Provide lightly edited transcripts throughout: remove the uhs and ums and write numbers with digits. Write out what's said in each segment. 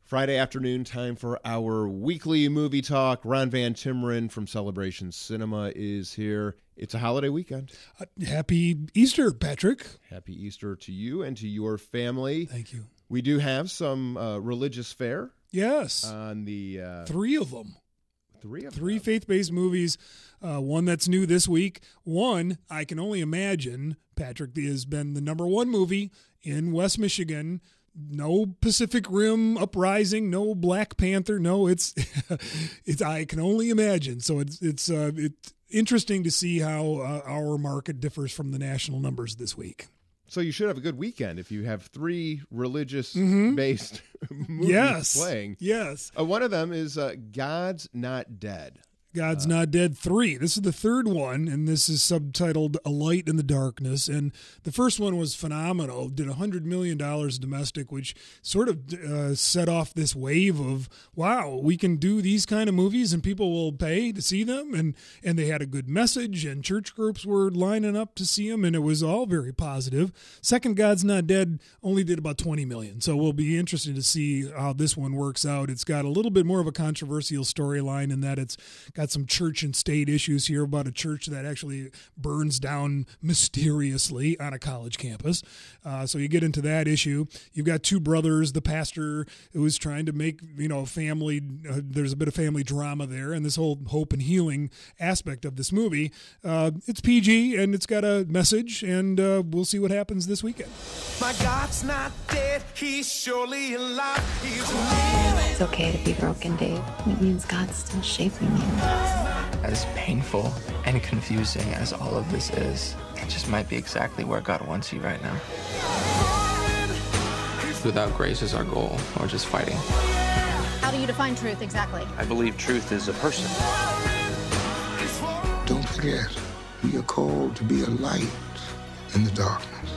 Friday afternoon, time for our weekly movie talk. Ron Van Timeren from Celebration Cinema is here. It's a holiday weekend. Happy Easter, Patrick. Happy Easter to you and to your family. Thank you. We do have some religious fare. Yes. On the three of them. Three faith-based movies. One that's new this week. One, I can only imagine, Patrick, has been the number one movie in West Michigan. No Pacific Rim Uprising, no Black Panther. No, it's I can only imagine. So it's interesting to see how our market differs from the national numbers this week. So you should have a good weekend if you have three religious-based movies playing. Yes. One of them is God's Not Dead. God's Not Dead 3. This is the third one, and this is subtitled A Light in the Darkness. And the first one was phenomenal. Did $100 million domestic, which sort of set off this wave of, wow, we can do these kind of movies and people will pay to see them. And they had a good message, and church groups were lining up to see them, and it was all very positive. Second God's Not Dead only did about $20 million. So we'll be interested to see how this one works out. It's got a little bit more of a controversial storyline in that it's got some church and state issues here about a church that actually burns down mysteriously on a college campus. So you get into that issue. You've got two brothers, the pastor who is trying to make, family, there's a bit of family drama there, and this whole hope and healing aspect of this movie. It's PG, and it's got a message, and we'll see what happens this weekend. My God's not dead, he's surely alive. It's okay to be broken, Dave. It means God's still shaping you. As painful and confusing as all of this is, it just might be exactly where God wants you right now. Without grace is our goal, or just fighting. How do you define truth exactly? I believe truth is a person. Don't forget, we are called to be a light in the darkness.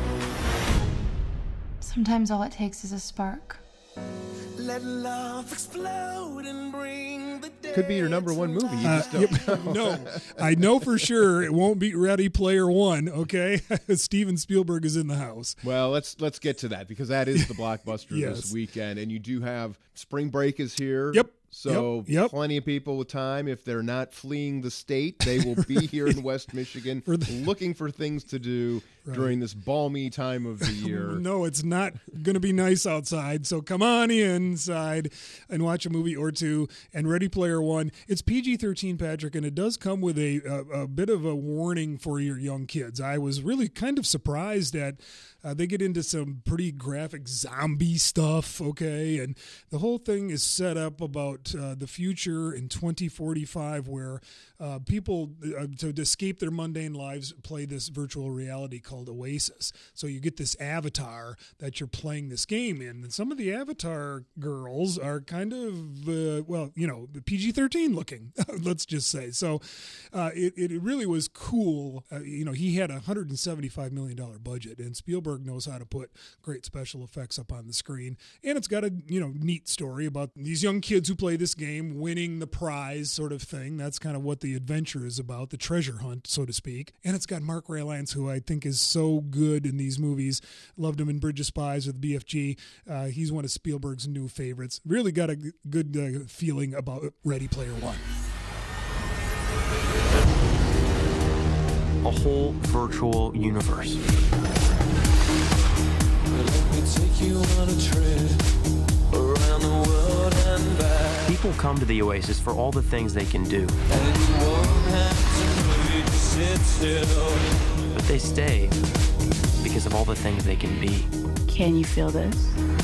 Sometimes all it takes is a spark. Let love explode and bring the day. Could be your number one movie. You just don't know. No, I know for sure it won't beat Ready Player One. Okay, Steven Spielberg is in the house. Well, let's get to that because that is the blockbuster Yes. this weekend, and you do have spring break is here. Yep. So Yep. plenty of people with time. If they're not fleeing the state, they will be here in West Michigan looking for things to do during this balmy time of the year. No, it's not going to be nice outside, so come on inside and watch a movie or two. And Ready Player One, it's PG-13, Patrick, and it does come with a bit of a warning for your young kids. I was really kind of surprised that they get into some pretty graphic zombie stuff, okay? And the whole thing is set up about the future in 2045 where people, to escape their mundane lives, play this virtual reality called Oasis. So you get this avatar that you're playing this game in. And some of the avatar girls are kind of, PG-13 looking, let's just say. So it really was cool. He had a $175 million budget, and Spielberg knows how to put great special effects up on the screen. And it's got a, neat story about these young kids who play this game winning the prize sort of thing. That's kind of what the adventure is about, the treasure hunt, so to speak. And it's got Mark Rylance, who I think is so good in these movies. Loved him in Bridge of Spies with BFG. He's one of Spielberg's new favorites. Really got a good feeling about Ready Player One. A whole virtual universe. People come to the Oasis for all the things they can do. But they stay because of all the things they can be. Can you feel this?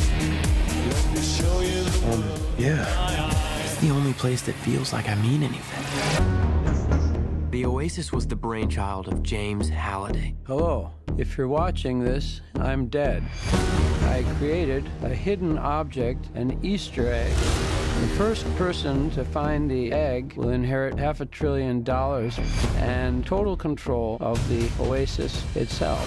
Yeah. It's the only place that feels like I mean anything. The Oasis was the brainchild of James Halliday. Hello. If you're watching this, I'm dead. I created a hidden object, an Easter egg. The first person to find the egg will inherit $500 billion and total control of the Oasis itself.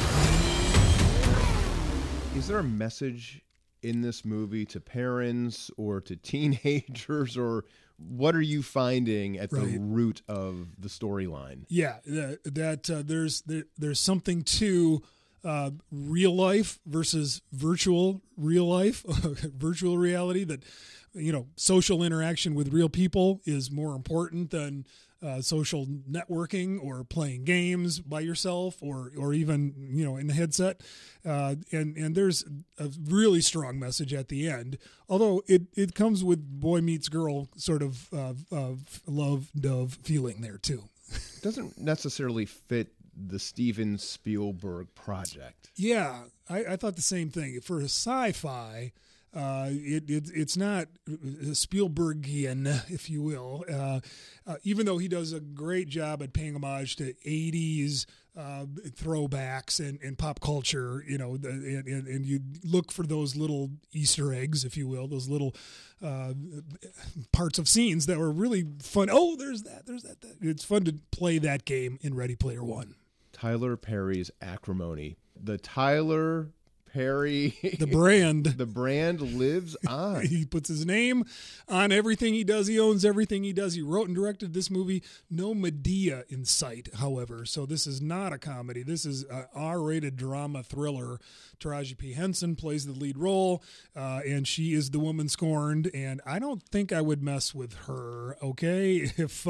Is there a message in this movie to parents or to teenagers, or what are you finding at the root of the storyline? Yeah, there's something to real life versus virtual real life, virtual reality, that, social interaction with real people is more important than social networking or playing games by yourself or even, in the headset. And there's a really strong message at the end, although it comes with boy meets girl sort of love dove feeling there too. Doesn't necessarily fit the Steven Spielberg project. Yeah, I thought the same thing. For a sci-fi, it's not Spielbergian, if you will, even though he does a great job at paying homage to 80s throwbacks and pop culture, and you look for those little Easter eggs, if you will, those little parts of scenes that were really fun. Oh, there's that. It's fun to play that game in Ready Player One. Tyler Perry's Acrimony. The Tyler Perry, the brand lives on. He puts his name on everything he does. He owns everything he does. He wrote and directed this movie. No Medea in sight, however. So this is not a comedy. This is an R-rated drama thriller. Taraji P. Henson plays the lead role, and she is the woman scorned. And I don't think I would mess with her. Okay, if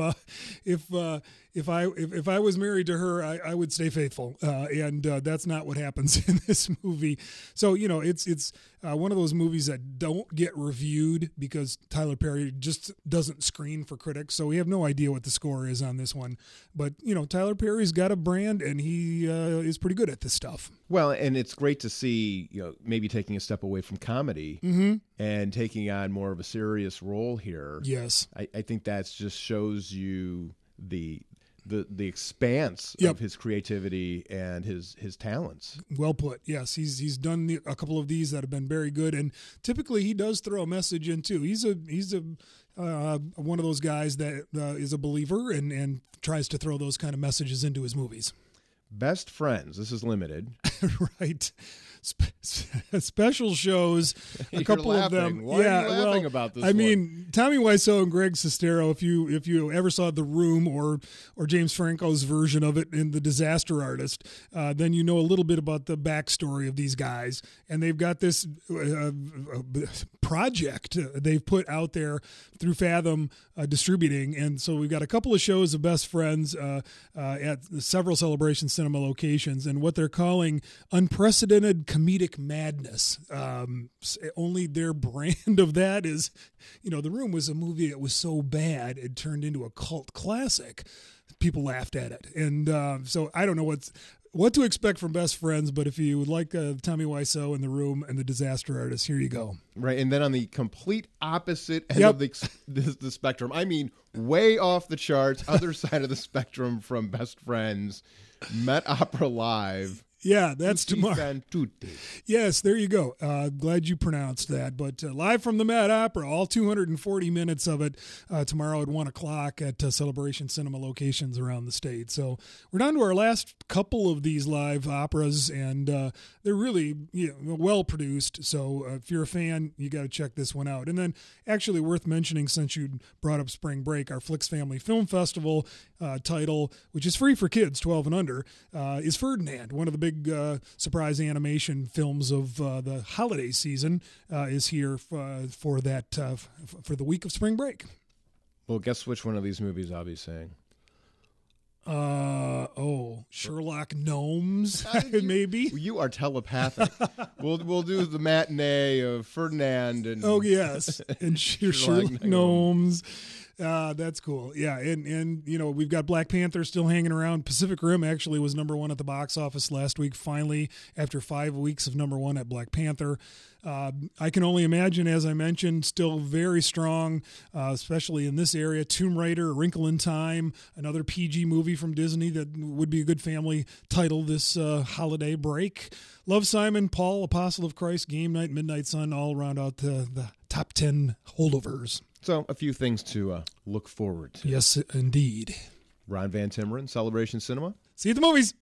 I was married to her, I would stay faithful, and that's not what happens in this movie. So it's one of those movies that don't get reviewed because Tyler Perry just doesn't screen for critics. So we have no idea what the score is on this one. But Tyler Perry's got a brand, and he is pretty good at this stuff. Well, and it's great to see maybe taking a step away from comedy and taking on more of a serious role here. Yes, I think that just shows you the expanse of his creativity and his talents. Well put. Yes, he's done a couple of these that have been very good, and typically he does throw a message in too. He's one of those guys that is a believer and tries to throw those kind of messages into his movies. Best Friends. This is limited, right? Special shows, a couple laughing. Of them. Why are you laughing about this? I mean, Tommy Wiseau and Greg Sestero. If you ever saw The Room or James Franco's version of it in The Disaster Artist, then you know a little bit about the backstory of these guys. And they've got this project they've put out there through Fathom Distributing, and so we've got a couple of shows of Best Friends at several Celebration Cinema locations, and what they're calling unprecedented comedic madness. Only their brand of that is, The Room was a movie that was so bad it turned into a cult classic. People laughed at it, and so I don't know what to expect from Best Friends, but if you would like Tommy Wiseau in The Room and The Disaster Artist, here you go. Right, and then on the complete opposite end of the spectrum, I mean way off the charts, other side of the spectrum from Best Friends, Met Opera Live. Yeah, that's tomorrow. Yes, there you go. Glad you pronounced that. But live from the Met Opera, all 240 minutes of it tomorrow at 1 o'clock at Celebration Cinema locations around the state. So we're down to our last couple of these live operas, and they're really well produced. So if you're a fan, you got to check this one out. And then actually worth mentioning, since you brought up Spring Break, our Flicks Family Film Festival title, which is free for kids 12 and under, is Ferdinand, one of the big surprise animation films of the holiday season, is here for the week of Spring Break. Well, guess which one of these movies I'll be saying? Sherlock Gnomes, maybe. You are telepathic. We'll do the matinee of Ferdinand and and Sherlock Gnomes. That's cool. Yeah, and we've got Black Panther still hanging around. Pacific Rim actually was number one at the box office last week, finally, after 5 weeks of number one at Black Panther. I can only imagine, as I mentioned, still very strong, especially in this area. Tomb Raider, A Wrinkle in Time, another PG movie from Disney that would be a good family title this holiday break. Love, Simon, Paul, Apostle of Christ, Game Night, Midnight Sun, all round out the top 10 holdovers. So a few things to look forward to. Yes, indeed. Ron Van Timmeren, Celebration Cinema. See you at the movies.